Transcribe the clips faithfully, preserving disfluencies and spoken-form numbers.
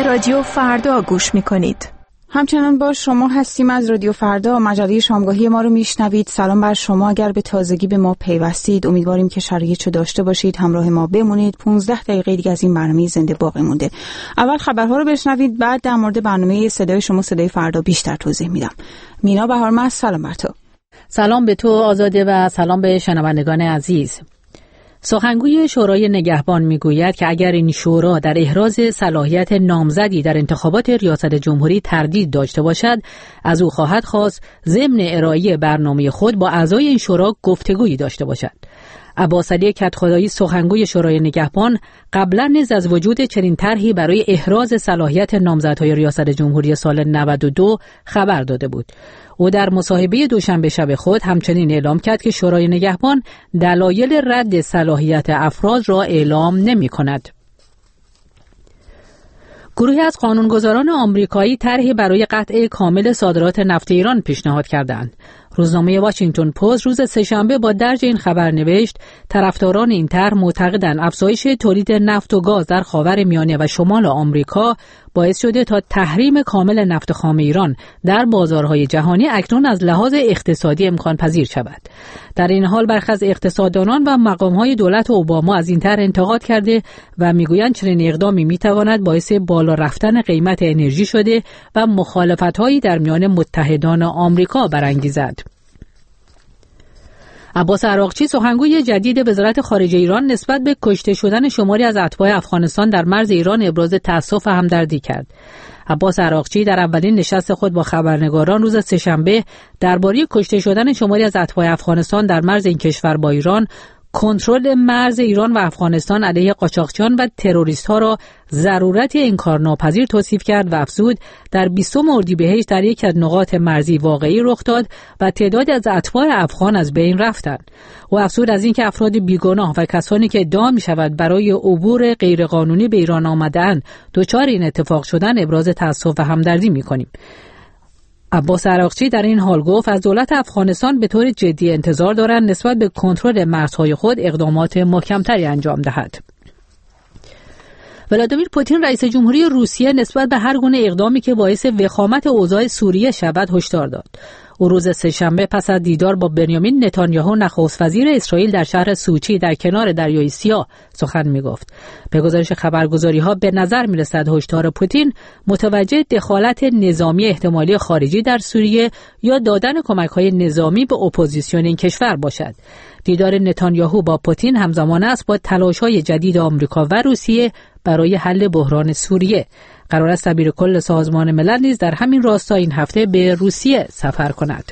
رادیو فردا گوش میکنید. همچنان با شما هستیم از رادیو فردا. مجله شامگاهی ما رو میشنوید. سلام بر شما. اگر به تازگی به ما پیوستید امیدواریم که شرایطو داشته باشید، همراه ما بمونید. پانزده دقیقه دیگه از این برنامه زنده باقی مونده. اول خبرها رو بشنوید، بعد در مورد برنامه صدای شما صدای فردا بیشتر توضیح میدم. مینا بهارمست، سلام بر تو. سلام به تو آزاده و سلام به شنوندگان عزیز. سخنگوی شورای نگهبان میگوید که اگر این شورا در احراز صلاحیت نامزدی در انتخابات ریاست جمهوری تردید داشته باشد، از او خواهد خواست ضمن ارائه برنامه خود با اعضای این شورا گفتگویی داشته باشد. عباس علی کدخدایی سخنگوی شورای نگهبان قبلا نیز از وجود چنین طرحی برای احراز صلاحیت نامزدهای ریاست جمهوری سال نود و دو خبر داده بود. او در مصاحبه دوشنبه شب خود همچنین اعلام کرد که شورای نگهبان دلایل رد صلاحیت افراد را اعلام نمی کند. گروهی از قانونگذاران آمریکایی طرحی برای قطع کامل صادرات نفت ایران پیشنهاد کردند. روزنامه واشنگتن پست روز سه‌شنبه با درج این خبر نوشت طرفداران این طرح معتقدند افزایش تولید نفت و گاز در خاورمیانه و شمال آمریکا باعث شده تا تحریم کامل نفت خام ایران در بازارهای جهانی اکنون از لحاظ اقتصادی امکان پذیر شود. در این حال برخی از اقتصاددانان و مقام‌های دولت اوباما از این طرح انتقاد کرده و میگویند چنین اقدامی میتواند باعث بالا رفتن قیمت انرژی شده و مخالفت‌هایی در میان متحدان آمریکا برانگیزد. عباس عراقچی سخنگوی جدید وزارت خارجه ایران نسبت به کشته شدن شماری از اتباع افغانستان در مرز ایران ابراز تأسف و همدردی کرد. عباس عراقچی در اولین نشست خود با خبرنگاران روز سه‌شنبه درباره کشته شدن شماری از اتباع افغانستان در مرز این کشور با ایران، کنترل مرز ایران و افغانستان علیه قاچاقچیان و تروریست‌ها را ضرورت انکارناپذیر توصیف کرد و افزود در بیستم اردیبهشت در یک از نقاط مرزی واقعی رخ داد و تعدادی از اتباع افغان از بین رفتند. و افزود از اینکه افراد بیگناه و کسانی که ادعا می‌شود برای عبور غیرقانونی به ایران آمده‌اند دچار این اتفاق شدن ابراز تأسف و همدردی می‌کنیم. عباس عراقچی در این حال گفت از دولت افغانستان به طور جدی انتظار دارند نسبت به کنترل مرزهای خود اقدامات محکم‌تری انجام دهد. ولادیمیر پوتین رئیس جمهوری روسیه نسبت به هر گونه اقدامی که باعث وخامت اوضاع سوریه شود هشدار داد. او روز سه‌شنبه پس از دیدار با بنیامین نتانیاهو نخست وزیر اسرائیل در شهر سوچی در کنار دریای سیاه سخن می‌گفت. به گزارش خبرگزاری‌ها به نظر می‌رسد هشدار پوتین متوجه دخالت نظامی احتمالی خارجی در سوریه یا دادن کمک‌های نظامی به اپوزیسیون این کشور باشد. دیدار نتانیاهو با پوتین همزمان است با تلاش‌های جدید آمریکا و روسیه برای حل بحران سوریه. قرار است سفیر کل سازمان ملل نیز در همین راستا این هفته به روسیه سفر کند.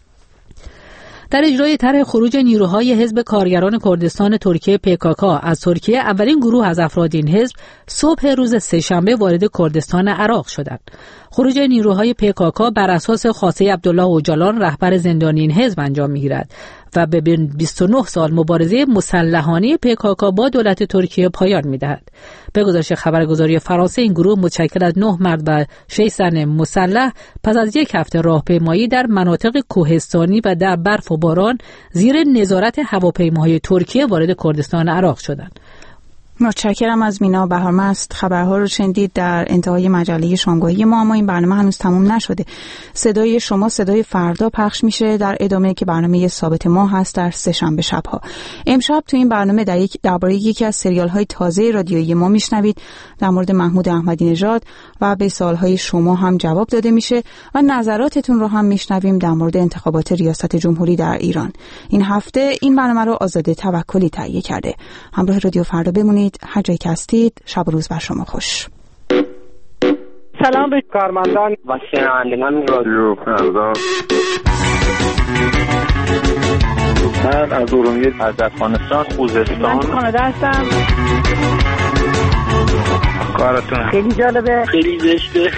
در اجرای طرح خروج نیروهای حزب کارگران کردستان ترکیه پیکاکا از ترکیه، اولین گروه از افراد این حزب صبح روز سه‌شنبه وارد کردستان عراق شدند. خروج نیروهای پیکاکا بر اساس خواسته عبدالله اوجالان رهبر زندانی این حزب انجام می‌گیرد و به بیست و نه سال مبارزه مسلحانه پیکاکا با دولت ترکیه پایان می‌دهد. به گزارش خبرگزاری فرانسه این گروه متشکل از نه مرد و شش زن مسلح پس از یک هفته راهپیمایی در مناطق کوهستانی و در برف و باران زیر نظارت هواپیماهای ترکیه وارد کردستان عراق شدند. متشکرم از مینا بهارمست. خبرها رو شنیدید در انتهای مجله شامگاهی ما، اما این برنامه هنوز تموم نشده. صدای شما صدای فردا پخش میشه در ادامه که برنامه ثابت ما هست در سه شنبه شب‌ها. امشب تو این برنامه در یک درباره یکی از سریال‌های تازه رادیویی ما میشنوید در مورد محمود احمدی نژاد و به سوال‌های شما هم جواب داده میشه و نظراتتون رو هم میشنویم در مورد انتخابات ریاست جمهوری در ایران. این هفته این برنامه رو آزاده توکلی تهیه کرده. همراه رادیو فردا بمونید. هر جایی که هستید شب و روز بر شما خوش. سلام به کارمندان و شنوندگان رادیو فردا. من از ارومیه از افغانستان خوزستان. من کانادا هستم. کارتون خیلی جالبه، خیلی زشته.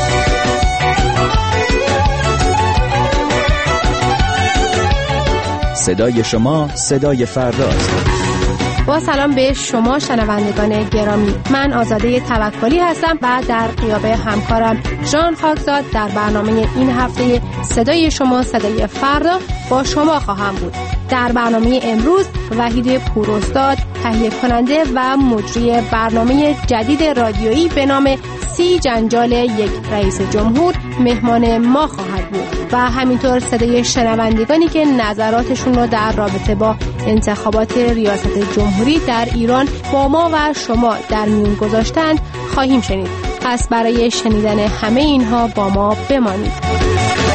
صدای شما صدای فرداست. با سلام به شما شنوندگان گرامی، من آزاده توکلی هستم و در غیاب همکارم ژان خاکزاد در برنامه این هفته صدای شما صدای فردا با شما خواهم بود. در برنامه امروز وحید پوراستاد تهیه کننده و مجری برنامه جدید رادیویی به نام سی جنجال یک رئیس جمهور مهمان ما خواهد بود و همینطور صدای شنوندگانی که نظراتشون رو در رابطه با انتخابات ریاست جمهوری در ایران با ما و شما در میون گذاشتند خواهیم شنید. پس برای شنیدن همه اینها با ما بمانید.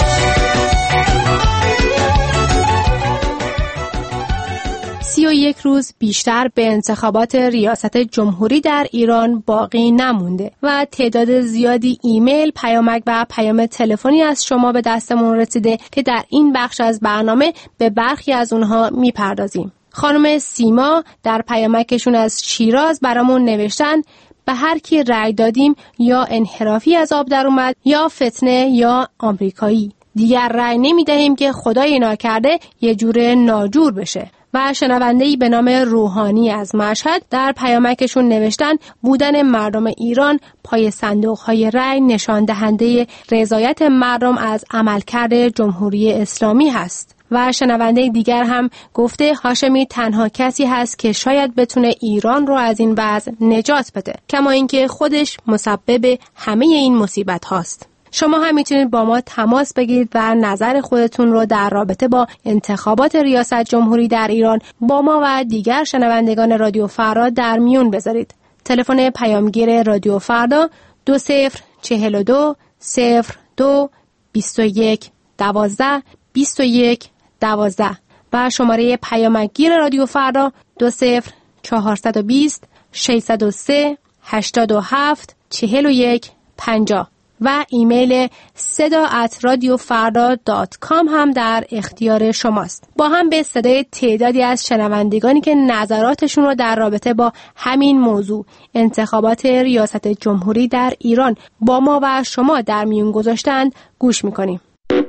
سی و یک روز بیشتر به انتخابات ریاست جمهوری در ایران باقی نمونده و تعداد زیادی ایمیل، پیامک و پیام تلفنی از شما به دستمون رسیده که در این بخش از برنامه به برخی از اونها میپردازیم. خانم سیما در پیامکشون از شیراز برامون نوشتن به هر کی رأی دادیم یا انحرافی از آب در اومد یا فتنه یا آمریکایی. دیگر رأی نمیدهیم که خدای ناکرده یه جور ناجور بشه. و شنونده‌ای به نام روحانی از مشهد در پیامکشون نوشتن بودن مردم ایران پای صندوق‌های رأی نشان دهنده رضایت مردم از عملکرد جمهوری اسلامی هست. و شنونده دیگر هم گفته هاشمی تنها کسی هست که شاید بتونه ایران رو از این وضع نجات بده، کما اینکه خودش مسبب همه این مصیبت هاست. شما هم میتونید با ما تماس بگیرید و نظر خودتون رو در رابطه با انتخابات ریاست جمهوری در ایران با ما و دیگر شنوندگان رادیو فردا در میون بذارید. تلفن پیامگیر رادیو فردا دو صفر چهل و دو صفر دو بیست و یک دوازده بیست و یک دوازده و شماره پیامگیر رادیو فردا دو صفر چهارصد و بیست ششصد و سه هشتاد و هفت چهل و یک پنجاه و ایمیل صدا ات رادیو فردا دات کام هم در اختیار شماست. با هم به صدای تعدادی از شنوندگانی که نظراتشون رو در رابطه با همین موضوع انتخابات ریاست جمهوری در ایران با ما و شما در میون گذاشتند گوش میکنیم.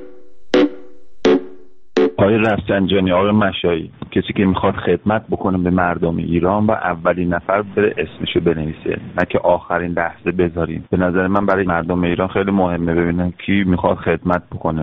آقای رفسنجانی، آقای مشایی، کسی که میخواد خدمت بکنه به مردم ایران و اولین نفر بره اسمشو بنویسه، نه که آخرین لحظه بذاریم. به نظر من برای مردم ایران خیلی مهمه ببینن کی میخواد خدمت بکنه.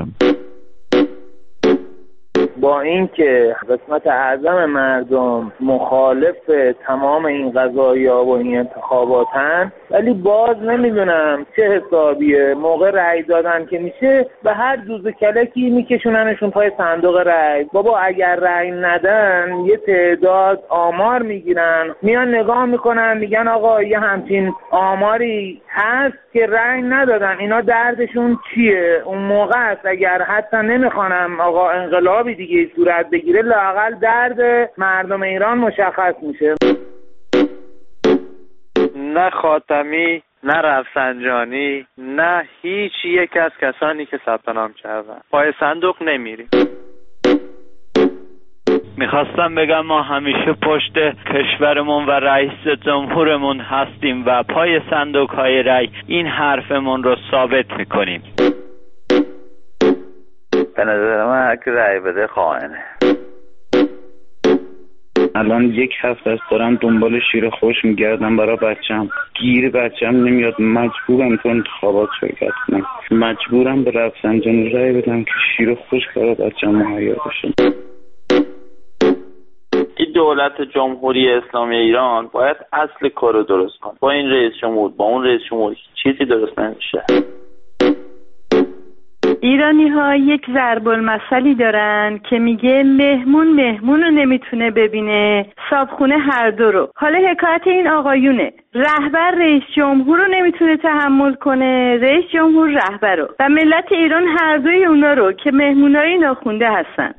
با اینکه قسمت اعظم مردم مخالف تمام این قضایا و این انتخاباتن، ولی باز نمیدونم چه حسابیه موقع رأی دادن که میشه به هر دوز کلکی میکشوننشون پای صندوق رأی. بابا اگر رأی ندن یه تعداد آمار میگیرن، میان نگاه میکنن میگن آقا یه همچین آماری هست که رأی ندادن، اینا دردشون چیه؟ اون موقع است اگر حتی نمیخوانم آقا انقلابی دیگه صورت بگیره، لااقل درد مردم ایران مشخص میشه. نه خاتمی، نه رفسنجانی، نه هیچ یک از کسانی که ثبت نام کردن پای صندوق نمیریم. میخواستم بگم ما همیشه پشت کشورمون و رئیس جمهورمون هستیم و پای صندوق های رأی این حرفمون رو ثابت میکنیم. به نظر من هر کی رأی بده خائنه. الان یک هفته است دارم دنبال شیر خوش میگردم برای بچم، گیر بچم نمیاد، مجبورم تو انتخابات شرکت کنم، مجبورم به رفسنجانی رأی بدم که شیر خوش برای بچم مهیا بشه. این دولت جمهوری اسلامی ایران باید اصل کارو درست کنه. با این رئیس جمهور با اون رئیس جمهور چیزی درست نمیشه. ایرانی ها یک ضرب المثلی دارن که میگه مهمون مهمون رو نمیتونه ببینه، صابخونه هر دو رو. حالا حکایت این آقایونه، رهبر رئیس جمهور رو نمیتونه تحمل کنه، رئیس جمهور رهبر رو، و ملت ایران هر دوی اونا رو که مهمونای ناخونده هستن.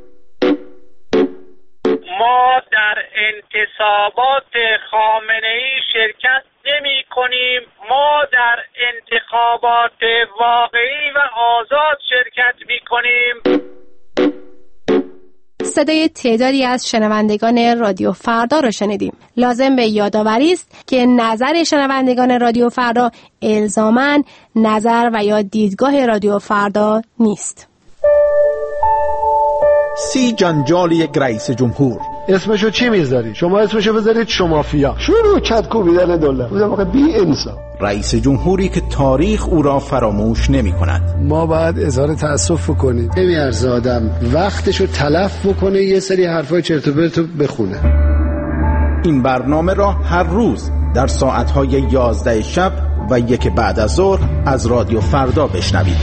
ما در انتصابات خامنه‌ای شرکت نمی کنیم، ما در انتخابات واقعی و آزاد شرکت می کنیم. صدای تعدادی از شنوندگان رادیو فردا رو شنیدیم. لازم به یادآوری است که نظر شنوندگان رادیو فردا الزاماً نظر و یا دیدگاه رادیو فردا نیست. سی جنجال یک رئیس جمهور. اسمشو چی میذاری؟ شما اسمشو بذارید شمافیا. شروع کت کوبیدن دلار. بودم واقعا بی انصاف. رئیس جمهوری که تاریخ او را فراموش نمی کند. ما باید اظهار تأسف بکنیم. نمیارزه آدم وقتشو تلف بکنه یه سری حرفای چرت و پرت بخونه. این برنامه را هر روز در ساعتهای یازده شب و یک بعد از ظهر از رادیو فردا بشنوید.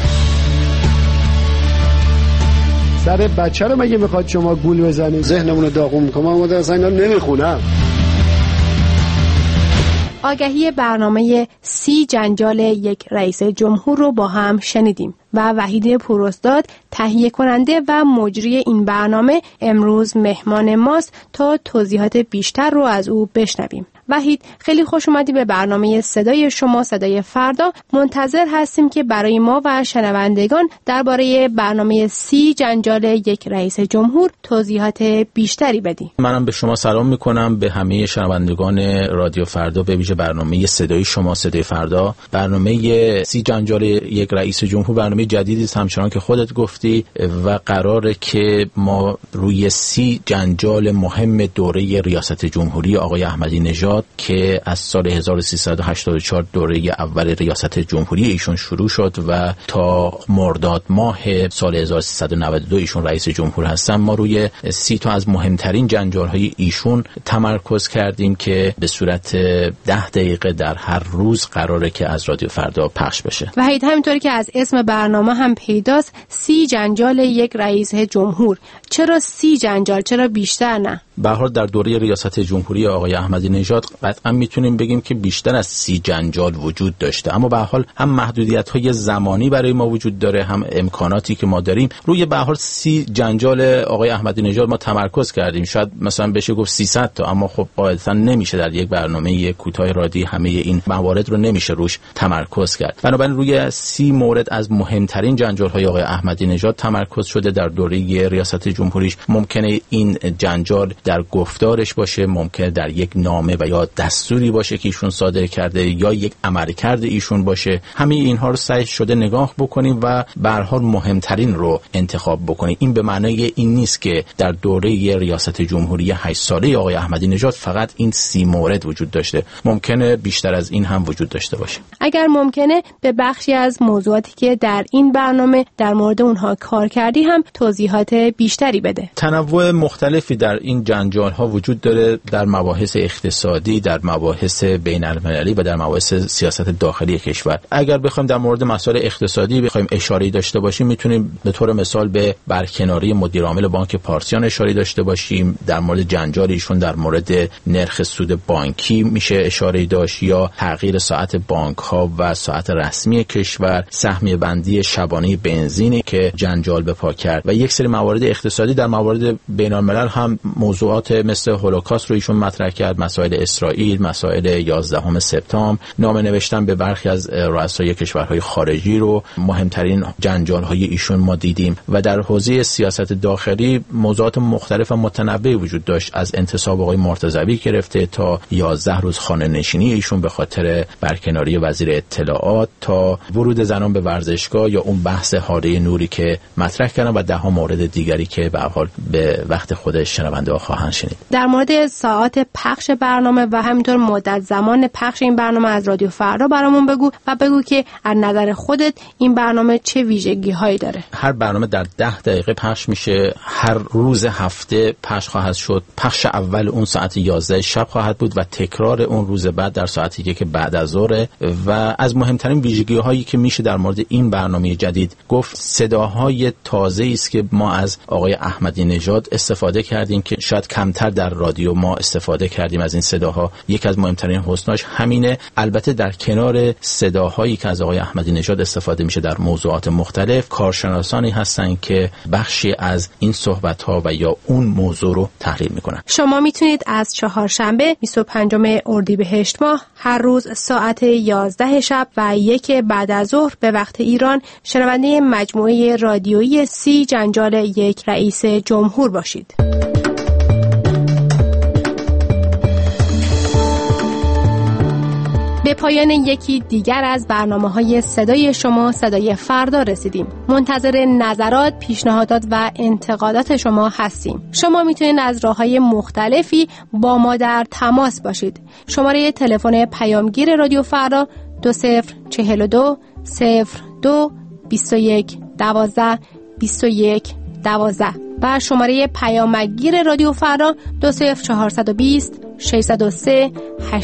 سر بچه رو مگه میخواد شما گول بزنید؟ ذهنمون رو داغون میکنم. من مدرس اینا نمیخونم. آگهی برنامه سی جنجال یک رئیس جمهور رو با هم شنیدیم و وحید پوراستاد تهیه کننده و مجری این برنامه امروز مهمان ماست تا توضیحات بیشتر رو از او بشنویم. وحید، خیلی خوش اومدی به برنامه صدای شما صدای فردا. منتظر هستیم که برای ما و شنوندگان درباره برنامه سی جنجال یک رئیس جمهور توضیحات بیشتری بدی. منم به شما سلام میکنم، به همه شنوندگان رادیو فردا، به ویژه برنامه صدای شما صدای فردا. برنامه سی جنجال یک رئیس جمهور برنامه جدیدی است، همچنان که خودت گفتی، و قراره که ما روی سی جنجال مهم دوره ریاست جمهوری آقای احمدی نژاد که از سال هزار و سیصد و هشتاد و چهار دوره اول ریاست جمهوری ایشون شروع شد و تا مرداد ماه سال هزار و سیصد و نود و دو ایشون رئیس جمهور هستن، ما روی سی تا از مهمترین جنجال‌های ایشون تمرکز کردیم که به صورت ده دقیقه در هر روز قراره که از رادیو فردا پخش بشه. وحید، همینطوری که از اسم برنامه هم پیداست، سی جنجال یک رئیس جمهور. چرا سی جنجال؟ چرا بیشتر نه؟ به هر حال در دوره ریاست جمهوری آقای احمدی نژاد قطعا میتونیم بگیم که بیشتر از سی جنجال وجود داشته، اما به هر حال هم محدودیت‌های زمانی برای ما وجود داره، هم امکاناتی که ما داریم. روی به هر حال سی جنجال آقای احمدی نژاد ما تمرکز کردیم. شاید مثلا بشه گفت سیصد تا، اما خب قاعدتا نمیشه در یک برنامه کوتاه رادیویی همه این موارد رو نمیشه روش تمرکز کرد. بنابراین روی سی مورد از مهمترین جنجال‌های آقای احمدی نژاد تمرکز شده در دوره ریاست جمهوریش. ممکنه این جنجال در گفتارش باشه، ممکنه در یک نامه و یا دستوری باشه که ایشون صادر کرده، یا یک عملکرد ایشون باشه. همه اینها رو سعی شده نگاه بکنیم و به هر حال مهمترین رو انتخاب بکنیم. این به معنای این نیست که در دوره ریاست جمهوری هشت ساله آقای احمدی نژاد فقط این سی مورد وجود داشته، ممکنه بیشتر از این هم وجود داشته باشه. اگر ممکنه به بخشی از موضوعاتی که در این برنامه در مورد اونها کار کردی هم توضیحات بیشتری بده. تنوع مختلفی در این جنجال ها وجود داره، در مباحث اقتصادی، در مباحث بین المللی و در مباحث سیاست داخلی کشور. اگر بخوایم در مورد مسائل اقتصادی بخوایم اشاره داشته باشیم، میتونیم به طور مثال به برکناری مدیر عامل بانک پارسیان اشاره داشته باشیم. در مورد جنجال ایشون در مورد نرخ سود بانکی میشه اشاره داشت، یا تغییر ساعت بانک ها و ساعت رسمی کشور، سهمیه بندی شبانه بنزینی که جنجال به پا کرد، و یک سری موارد اقتصادی. در موارد بین الملل هم موضوعات مثل هولوکاست رو ایشون مطرح کرد، مسائل اسرائیل، مسائل یازدهم سپتامبر، نامه نوشتن به برخی از رؤسای کشورهای خارجی رو مهمترین جنجال‌های ایشون ما دیدیم. و در حوزه سیاست داخلی موضوعات مختلف و متنوعی وجود داشت، از انتصاب آقای مرتضوی گرفته تا یازده روز خانه نشینی ایشون به خاطر برکناری وزیر اطلاعات، تا ورود زنان به ورزشگاه، یا اون بحث هاله نوری که مطرح کردن، و ده ها مورد دیگری که به هر حال به وقت خودش شنونده ها خواهند شنید. در مورد ساعات پخش برنامه و همینطور مدت زمان پخش این برنامه از رادیو فردا برامون بگو، و بگو که از نظر خودت این برنامه چه ویژگی هایی داره. هر برنامه در ده دقیقه پخش میشه، هر روز هفته پخش خواهد شد. پخش اول اون ساعت یازده شب خواهد بود و تکرار اون روز بعد در ساعتی که بعد از ظهر. و از مهمترین ویژگی هایی که میشه در مورد این برنامه جدید گفت، صداهای تازه است که ما از آقای احمدی نژاد استفاده کردیم که شاید کمتر در رادیو ما استفاده کردیم از این صداها. یک از مهمترین حسناش همینه. البته در کنار صداهایی که از آقای احمدی نژاد استفاده میشه در موضوعات مختلف، کارشناسانی هستن که بخشی از این صحبت‌ها و یا اون موضوع رو تحلیل میکنن. شما میتونید از چهارشنبه بیست و پنجم اردیبهشت ماه هر روز ساعت یازده شب و یک بعد از ظهر به وقت ایران شنونده مجموعه رادیویی سی جنجال یک رئیس جمهور باشید. به پایان یکی دیگر از برنامه‌های صدای شما صدای فردا رسیدیم. منتظر نظرات، پیشنهادات و انتقادات شما هستیم. شما میتونید از راه‌های مختلفی با ما در تماس باشید. شماره تلفن پیامگیر رادیو فردا دو صفر چهل و دو صفر دو بیست و یک دوازده بیست و یک دوازده و شماره پیامگیر رادیو فردا دو صفر چهارصد و بیست ششصد و سه